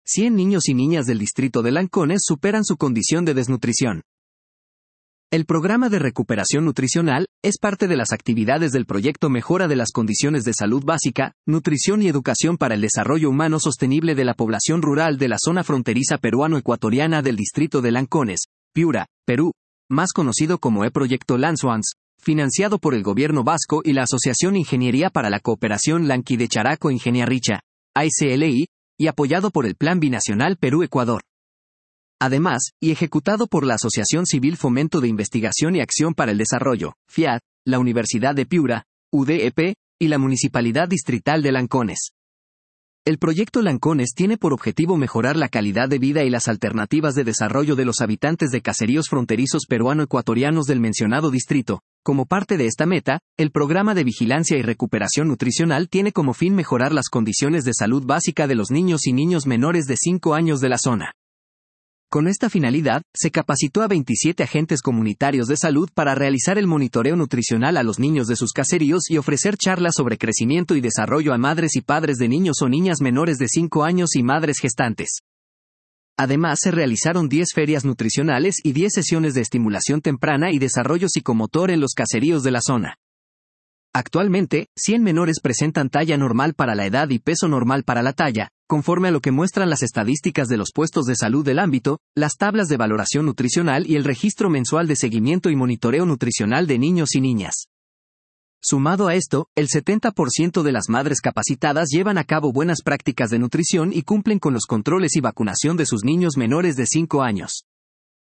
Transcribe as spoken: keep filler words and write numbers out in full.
cien niños y niñas del distrito de Lancones superan su condición de desnutrición. El programa de recuperación nutricional es parte de las actividades del proyecto Mejora de las Condiciones de Salud Básica, Nutrición y Educación para el Desarrollo Humano Sostenible de la Población Rural de la Zona Fronteriza Peruano-Ecuatoriana del Distrito de Lancones, Piura, Perú, más conocido como E-Proyecto Lanzwans, financiado por el Gobierno Vasco y la Asociación Ingeniería para la Cooperación Lanqui de Characo Ingeniaricha, A S L I, y apoyado por el Plan Binacional Perú-Ecuador. Además, y ejecutado por la Asociación Civil Fomento de Investigación y Acción para el Desarrollo, F I A D, la Universidad de Piura, U D E P, y la Municipalidad Distrital de Lancones. El proyecto Lancones tiene por objetivo mejorar la calidad de vida y las alternativas de desarrollo de los habitantes de caseríos fronterizos peruano-ecuatorianos del mencionado distrito. Como parte de esta meta, el Programa de Vigilancia y Recuperación Nutricional tiene como fin mejorar las condiciones de salud básica de los niños y niños menores de cinco años de la zona. Con esta finalidad, se capacitó a veintisiete agentes comunitarios de salud para realizar el monitoreo nutricional a los niños de sus caseríos y ofrecer charlas sobre crecimiento y desarrollo a madres y padres de niños o niñas menores de cinco años y madres gestantes. Además, se realizaron diez ferias nutricionales y diez sesiones de estimulación temprana y desarrollo psicomotor en los caseríos de la zona. Actualmente, cien menores presentan talla normal para la edad y peso normal para la talla, conforme a lo que muestran las estadísticas de los puestos de salud del ámbito, las tablas de valoración nutricional y el registro mensual de seguimiento y monitoreo nutricional de niños y niñas. Sumado a esto, el setenta por ciento de las madres capacitadas llevan a cabo buenas prácticas de nutrición y cumplen con los controles y vacunación de sus niños menores de cinco años.